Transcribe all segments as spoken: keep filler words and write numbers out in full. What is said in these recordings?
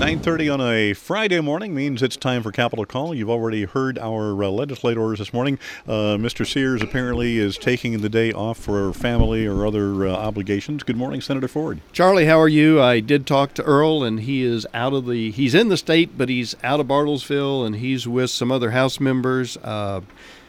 nine thirty on a Friday morning means it's time for Capital Call. You've already heard our uh, legislators this morning. Uh, Mister Sears apparently is taking the day off for family or other uh, obligations. Good morning, Senator Ford. Charlie, how are you? I did talk to Earl, and he is out of the, he's in the state, but he's out of Bartlesville, and he's with some other House members, uh,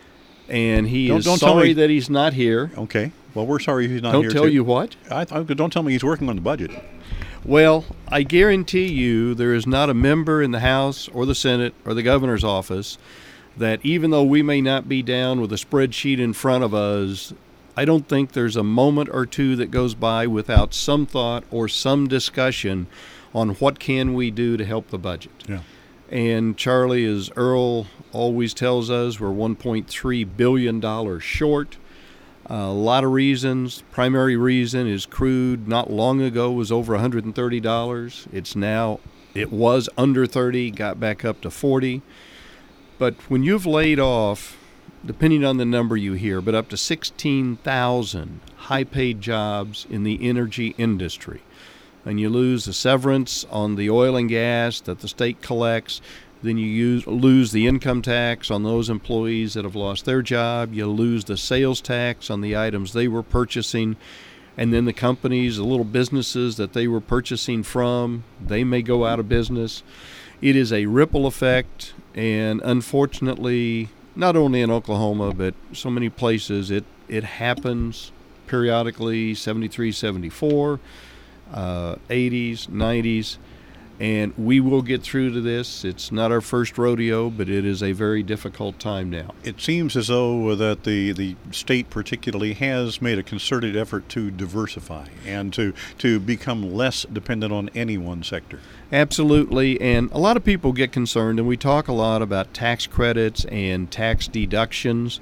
and he Don't- is don't tell sorry me- that he's not here. Okay. Well, we're sorry he's not Don't here. tell too. you what? I, I, don't tell me he's working on the budget. Well, I guarantee you there is not a member in the House or the Senate or the governor's office that, even though we may not be down with a spreadsheet in front of us, I don't think there's a moment or two that goes by without some thought or some discussion on what can we do to help the budget. Yeah. And Charlie, as Earl always tells us, we're one point three billion dollars short. Uh, a lot of reasons. Primary reason is crude not long ago was over one hundred thirty dollars. It's now, it was under thirty, got back up to forty. But when you've laid off, depending on the number you hear, but up to sixteen thousand high-paid jobs in the energy industry, and you lose the severance on the oil and gas that the state collects, then you use, lose the income tax on those employees that have lost their job. You lose the sales tax on the items they were purchasing. And then the companies, the little businesses that they were purchasing from, they may go out of business. It is a ripple effect. And unfortunately, not only in Oklahoma, but so many places, it, it happens periodically, seventy-three, seventy-four, uh, eighties, nineties. And we will get through to this. It's not our first rodeo, but it is a very difficult time now. It seems as though that the, the state particularly has made a concerted effort to diversify and to, to become less dependent on any one sector. Absolutely. And a lot of people get concerned, and we talk a lot about tax credits and tax deductions.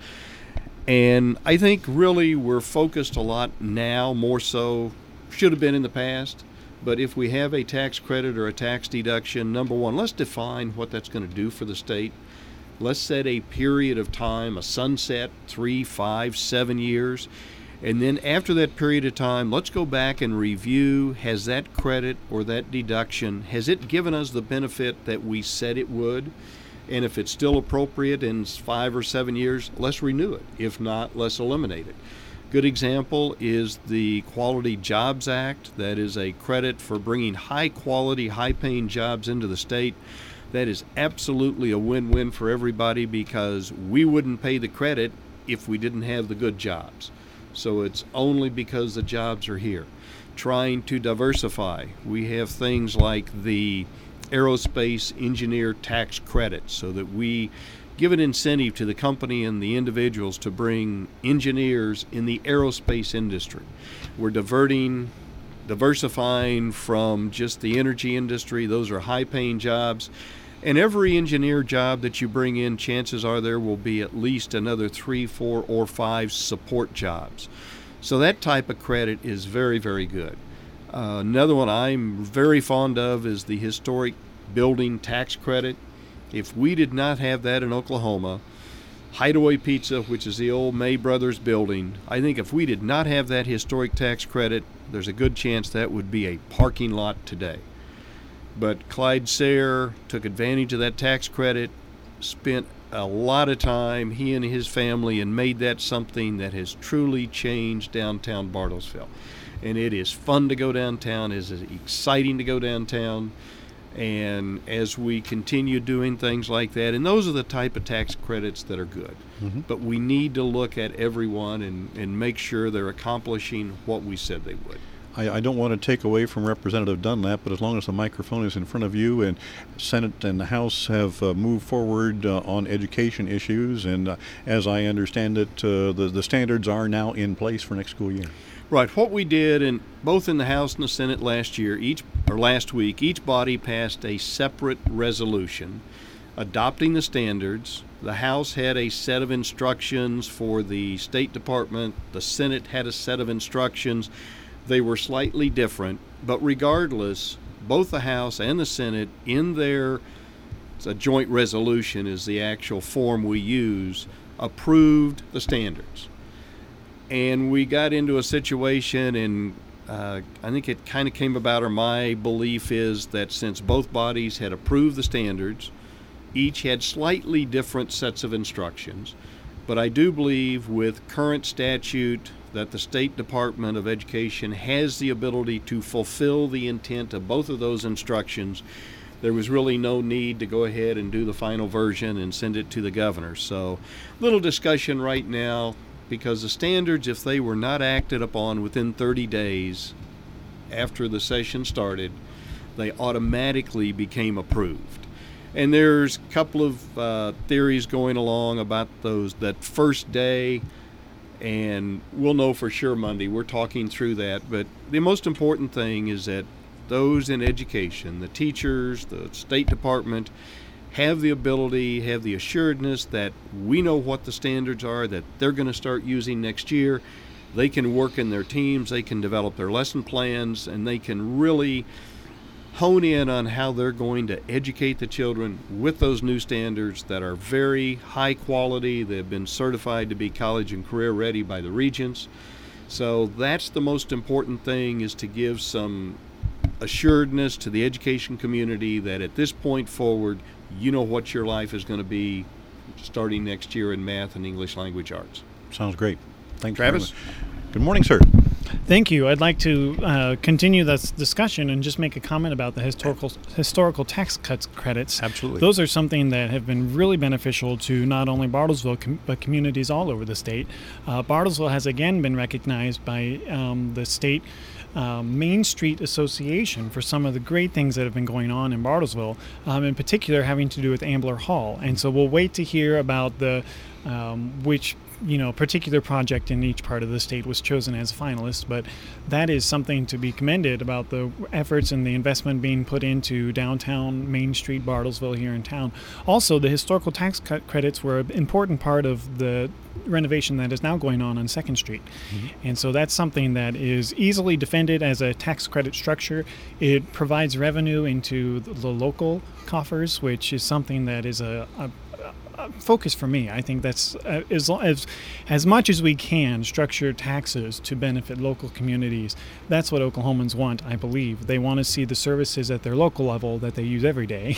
And I think really we're focused a lot now, more so, should have been in the past. But if we have a tax credit or a tax deduction, number one, let's define what that's going to do for the state. Let's set a period of time, a sunset, three, five, seven years. And then after that period of time, let's go back and review, has that credit or that deduction, has it given us the benefit that we said it would? And if it's still appropriate in five or seven years, let's renew it. If not, let's eliminate it. Good example is the Quality Jobs Act. That is a credit for bringing high-quality, high-paying jobs into the state. That is absolutely a win-win for everybody because we wouldn't pay the credit if we didn't have the good jobs. So it's only because the jobs are here. Trying to diversify. We have things like the aerospace engineer tax credit so that we give an incentive to the company and the individuals to bring engineers in the aerospace industry. We're diverting, diversifying from just the energy industry. Those are high-paying jobs. And every engineer job that you bring in, chances are there will be at least another three, four, or five support jobs. So that type of credit is very, very good. Uh, another one I'm very fond of is the historic building tax credit. If we did not have that in Oklahoma, Hideaway Pizza, which is the old May Brothers building, I think if we did not have that historic tax credit, there's a good chance that would be a parking lot today. But Clyde Sayre took advantage of that tax credit, spent a lot of time, he and his family, and made that something that has truly changed downtown Bartlesville. And it is fun to go downtown, it is exciting to go downtown. And as we continue doing things like that, and those are the type of tax credits that are good. Mm-hmm. But we need to look at everyone and, and make sure they're accomplishing what we said they would. I, I don't want to take away from Representative Dunlap, but as long as the microphone is in front of you and Senate and the House have uh, moved forward uh, on education issues, and uh, as I understand it, uh, the, the standards are now in place for next school year. Right. What we did, in both in the House and the Senate last year, each or last week, each body passed a separate resolution adopting the standards. The House had a set of instructions for the State Department. The Senate had a set of instructions. They were slightly different, but regardless, both the House and the Senate, in their it's a joint resolution is the actual form we use, approved the standards. And we got into a situation, and uh, I think it kind of came about, or my belief is that since both bodies had approved the standards, each had slightly different sets of instructions. But I do believe with current statute that the State Department of Education has the ability to fulfill the intent of both of those instructions. There was really no need to go ahead and do the final version and send it to the governor. So, little discussion right now, because the standards, if they were not acted upon within thirty days after the session started, they automatically became approved. And there's a couple of uh, theories going along about those that first day, and we'll know for sure Monday. We're talking through that. But the most important thing is that those in education, the teachers, the State Department, have the ability, have the assuredness that we know what the standards are that they're going to start using next year. They can work in their teams, they can develop their lesson plans, and they can really hone in on how they're going to educate the children with those new standards that are very high quality. They've been certified to be college and career ready by the regents. So that's the most important thing, is to give some assuredness to the education community that at this point forward, you know what your life is going to be starting next year in math and English language arts. Sounds great. Thanks, Travis. Good morning, sir. Thank you. I'd like to uh, continue this discussion and just make a comment about the historical historical tax cuts credits. Absolutely. Those are something that have been really beneficial to not only Bartlesville, com- but communities all over the state. Uh, Bartlesville has again been recognized by um, the state Uh, Main Street Association for some of the great things that have been going on in Bartlesville, um, in particular having to do with Ambler Hall. And so we'll wait to hear about the um, which you know particular project in each part of the state was chosen as a finalist, but that is something to be commended about the efforts and the investment being put into downtown Main Street Bartlesville here in town. Also, the historical tax cut credits were an important part of the renovation that is now going on on Second Street. Mm-hmm. And so that's something that is easily defended as a tax credit structure. It provides revenue into the, the local coffers, which is something that is a, a focus for me. I think that's uh, as, as as much as we can structure taxes to benefit local communities. That's what Oklahomans want, I believe. They want to see the services at their local level that they use every day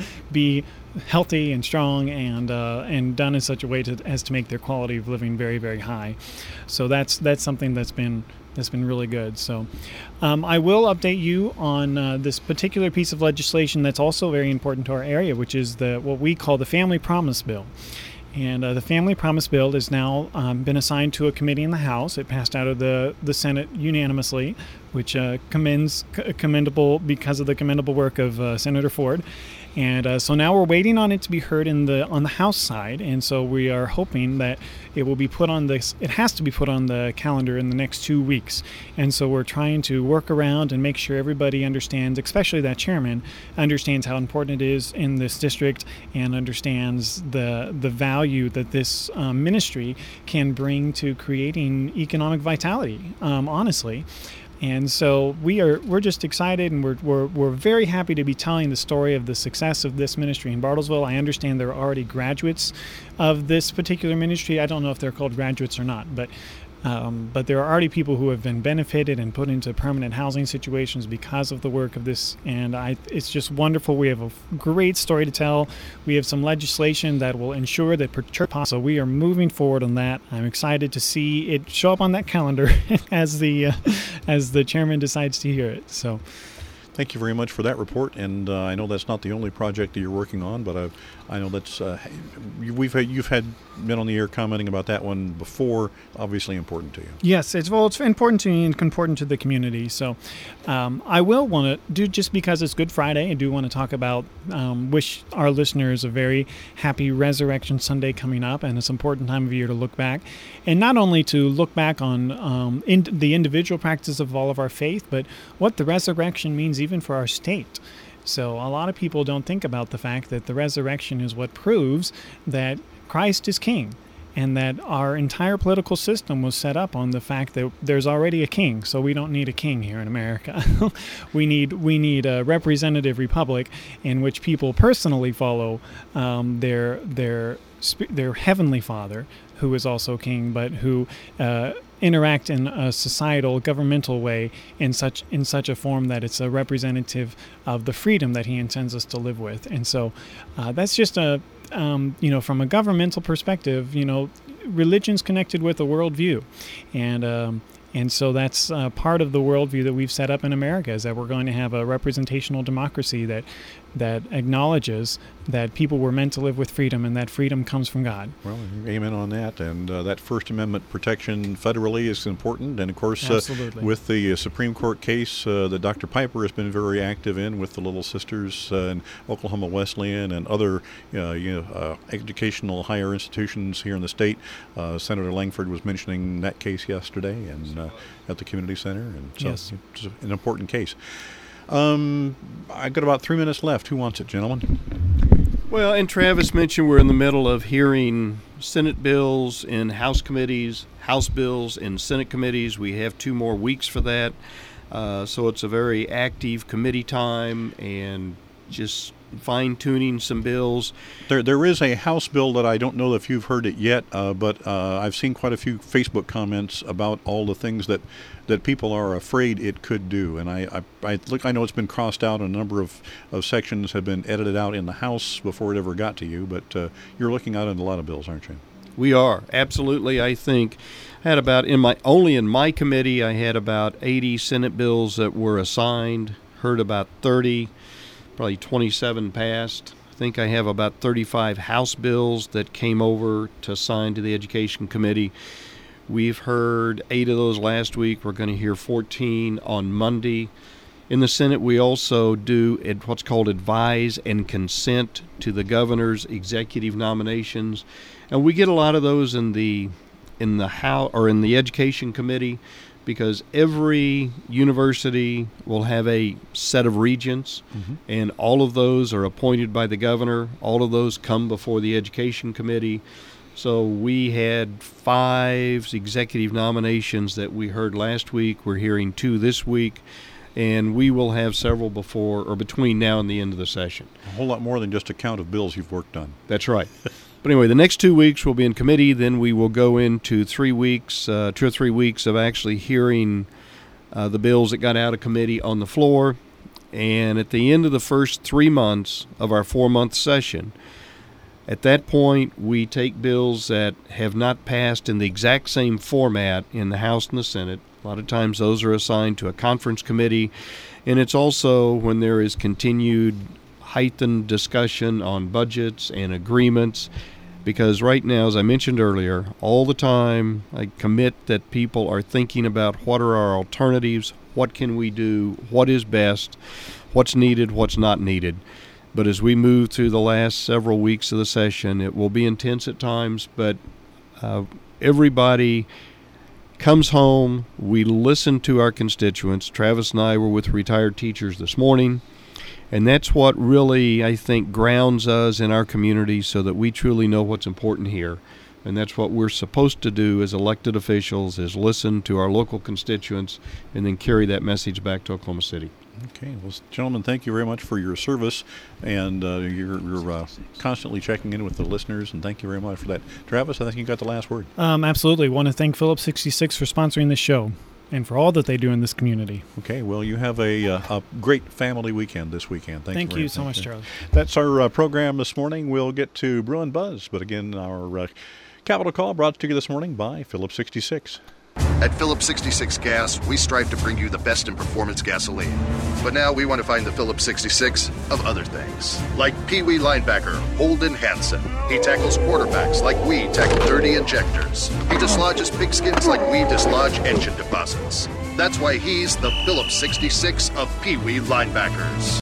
be healthy and strong and uh, and done in such a way to, as to make their quality of living very, very high. So that's that's something that's been that's been really good. So um, I will update you on uh, this particular piece of legislation that's also very important to our area, which is the what we call the Family Promise Bill. And uh, the Family Promise Bill has now um, been assigned to a committee in the House. It passed out of the, the Senate unanimously, which uh, commends c- commendable because of the commendable work of uh, Senator Ford. And uh, so now we're waiting on it to be heard in the on the House side, and so we are hoping that it will be put on this. It has to be put on the calendar in the next two weeks, and so we're trying to work around and make sure everybody understands, especially that chairman understands how important it is in this district and understands the the value that this um, ministry can bring to creating economic vitality. Um, honestly. And so we are we're just excited, and we're, we're we're very happy to be telling the story of the success of this ministry in Bartlesville. I understand there are already graduates of this particular ministry. I don't know if they're called graduates or not, but um, but there are already people who have been benefited and put into permanent housing situations because of the work of this. And I, it's just wonderful. We have a great story to tell. We have some legislation that will ensure that per church. So we are moving forward on that. I'm excited to see it show up on that calendar as the uh, as the chairman decides to hear it. So. Thank you very much for that report, and uh, I know that's not the only project that you're working on, but I, I know that's uh, we've had, you've had been on the air commenting about that one before. Obviously important to you. Yes, it's well, it's important to me and important to the community. So, um, I will want to do just because it's Good Friday. I do want to talk about um, wish our listeners a very happy Resurrection Sunday coming up, and it's an important time of year to look back, and not only to look back on um, in the individual practices of all of our faith, but what the resurrection means even for our state. So a lot of people don't think about the fact that the resurrection is what proves that Christ is king, and that our entire political system was set up on the fact that there's already a king, so we don't need a king here in America. we need we need a representative republic in which people personally follow um, their their their heavenly Father, who is also king, but who uh, interact in a societal, governmental way in such in such a form that it's a representative of the freedom that he intends us to live with. And so uh, that's just a, um, you know, from a governmental perspective, you know, religion's connected with a worldview. And um, And so that's uh, part of the worldview that we've set up in America, is that we're going to have a representational democracy that that acknowledges that people were meant to live with freedom, and that freedom comes from God. Well, amen on that. And uh, that First Amendment protection federally is important. And, of course, uh, with the uh, Supreme Court case uh, that Doctor Piper has been very active in with the Little Sisters uh, and Oklahoma Wesleyan and other uh, you know, uh, educational higher institutions here in the state, uh, Senator Langford was mentioning that case yesterday and uh, at the community center. And so yes. It's an important case. Um, I've got about three minutes left. Who wants it, gentlemen? Well, and Travis mentioned we're in the middle of hearing Senate bills in House committees, House bills in Senate committees. We have two more weeks for that. Uh, so it's a very active committee time and just fine-tuning some bills. There, there is a House bill that I don't know if you've heard it yet, uh, but uh, I've seen quite a few Facebook comments about all the things that, that people are afraid it could do. And I, I, I look, I know it's been crossed out, and a number of, of sections have been edited out in the House before it ever got to you. But uh, you're looking out at a lot of bills, aren't you? We are, absolutely. I think I had about in my only in my committee, I had about eighty Senate bills that were assigned. Heard about thirty. Probably twenty-seven passed. I think I have about thirty-five House bills that came over to sign to the Education Committee. We've heard eight of those last week. We're going to hear fourteen on Monday. In the Senate, we also do what's called advise and consent to the governor's executive nominations, and we get a lot of those in the in the House or in the Education Committee, because every university will have a set of regents, mm-hmm. and all of those are appointed by the governor. All of those come before the Education Committee. So we had five executive nominations that we heard last week. We're hearing two this week, and we will have several before or between now and the end of the session. A whole lot more than just a count of bills you've worked on. That's right. But anyway, the next two weeks will be in committee. Then we will go into three weeks, uh, two or three weeks of actually hearing uh, the bills that got out of committee on the floor. And at the end of the first three months of our four-month session, at that point, we take bills that have not passed in the exact same format in the House and the Senate. A lot of times those are assigned to a conference committee. And it's also when there is continued heightened discussion on budgets and agreements, because right now, as I mentioned earlier, all the time I commit that people are thinking about what are our alternatives, what can we do, what is best, what's needed, what's not needed. But as we move through the last several weeks of the session, it will be intense at times, but uh, everybody comes home, we listen to our constituents. Travis and I were with retired teachers this morning. And that's what really, I think, grounds us in our community so that we truly know what's important here. And that's what we're supposed to do as elected officials, is listen to our local constituents and then carry that message back to Oklahoma City. Okay. Well, gentlemen, thank you very much for your service, and uh, you're, you're uh, constantly checking in with the listeners, and thank you very much for that. Travis, I think you got the last word. Um, absolutely. I want to thank Phillips sixty-six for sponsoring this show and for all that they do in this community. Okay, well, you have a, uh, a great family weekend this weekend. Thank, Thank you, you so much, Charlie. That's our uh, program this morning. We'll get to Brew and Buzz, but again, our uh, Capital Call brought to you this morning by Phillips sixty-six. At Phillips sixty-six Gas, we strive to bring you the best in performance gasoline. But now we want to find the Phillips sixty-six of other things. Like Pee Wee linebacker Holden Hansen. He tackles quarterbacks like we tackle dirty injectors. He dislodges pigskins like we dislodge engine deposits. That's why he's the Phillips sixty-six of Pee Wee linebackers.